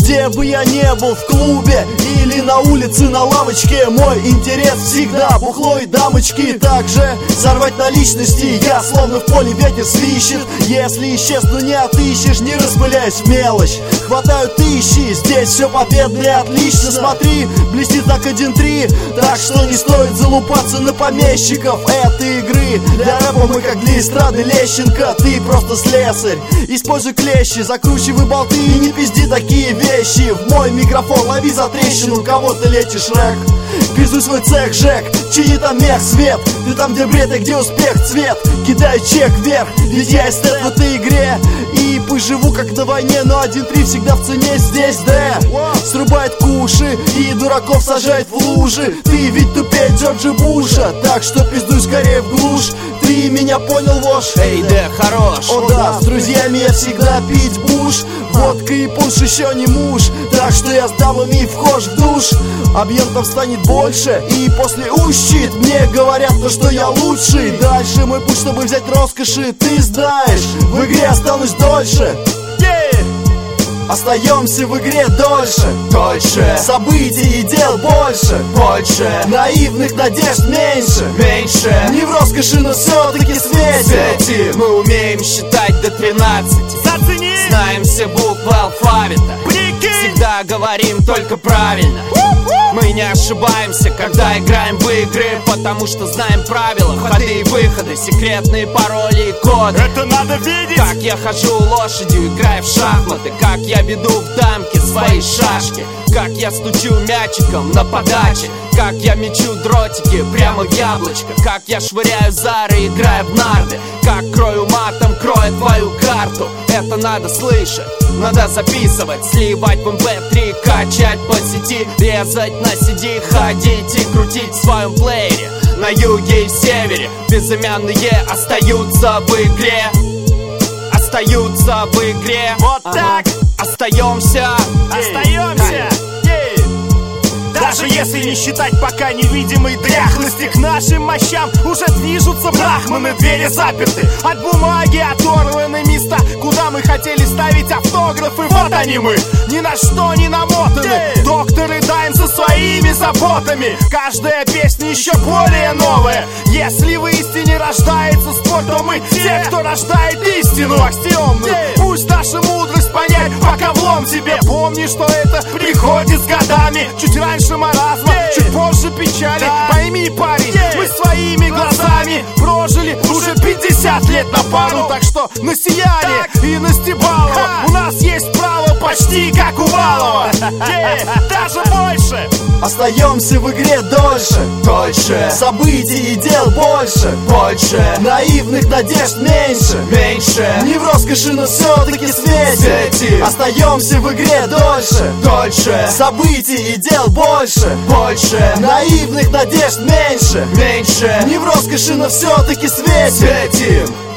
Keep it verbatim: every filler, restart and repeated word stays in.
Где бы я не был, в клубе или на улице на лавочке, мой интерес всегда бухло и дамочки. Также сорвать наличности я, словно в поле ветер свищет. Если исчезну, не отыщешь, не распыляясь в мелочь. Хватаю тысячи, здесь все победно и отлично. Смотри, блестит так один-три, так что не стоит залупаться на помещиков этой игры. Для рэпа мы как для эстрады Лещенко, ты просто слесарь. Используй клещи, закручивай болты и не пизди такие вещи. В мой микрофон лови за трещину, кого ты лечишь, рэк. Пиздуй свой цех, Жек, чини там мех, свет. Ты там, где бред и где успех, цвет. Кидаю чек вверх, ведь я эстет в этой игре. И поживу как на войне, но один-три всегда в цене здесь, да. Срубает куши и дураков сажает в лужи. Ты ведь тупее Джорджа Буша, так что пиздуй скорее в глушь. Ты меня понял, вошь? Эй, да, хорош. О да, с друзьями я всегда пить буш. Водка и пунш еще не муж, так что я с дамами вхож в душ. Объем там станет больше, и после ущит мне говорят то, что я лучший. Дальше мой путь, чтобы взять роскоши, ты знаешь, в игре останусь дольше. yeah! Остаемся в игре дольше, дольше. Событий и дел больше, больше. Наивных надежд меньше, меньше. Не в роскоши, но все-таки светим. Светим. Мы умеем считать до тринадцати. Зацени. Знаем все буквы алфавита. Прикинь. Всегда говорим только правильно. Мы не ошибаемся, когда играем в игры, потому что знаем правила, входы и выходы, секретные пароли и коды. Это надо видеть. Как я хожу лошадью, играя в шахматы, как я веду в дамки свои шашки, как я стучу мячиком на подаче, как я мечу дротики прямо в яблочко, как я швыряю зары, играя в нарды, как крою матом, кроя твою карту. Это надо слышать, надо записывать, сливать в эм пэ три, качать по сети, резать на си ди, ходить и крутить в своем плеере. На юге и севере безымянные остаются в игре. Остаются в игре. Вот так. Остаемся. Остаемся. Даже если не считать пока невидимой дряхлости, к нашим мощам уже движутся брахманы, двери заперты. От бумаги оторваны места, куда мы хотели ставить автографы. Вот они мы, ни на что не намотаны. Докторы даем со своими заботами. Каждая песня еще более новая. Если в истине рождается спор, то мы те, кто рождает истину аксиомную. Пусть наша мудрость понять, пока влом тебе. Помни, что это приходит с годами. Чуть раньше маразма, yeah. чуть позже печали. да. Пойми, парень, yeah. мы своими глазами прожили уже пятьдесят лет на пару. Так что на Сияние так. и на Стебалова Ха. у нас есть право почти как у Валова. yeah. Даже больше. Остаемся в игре дольше, дольше. Событий и дел больше, больше. Наивных надежд меньше, меньше. Не в роскоши, но все-таки светим. светим. Остаемся в игре дольше, дольше. Событий и дел больше, больше. Наивных надежд меньше, меньше. Не в роскоши, но все-таки светим. светим.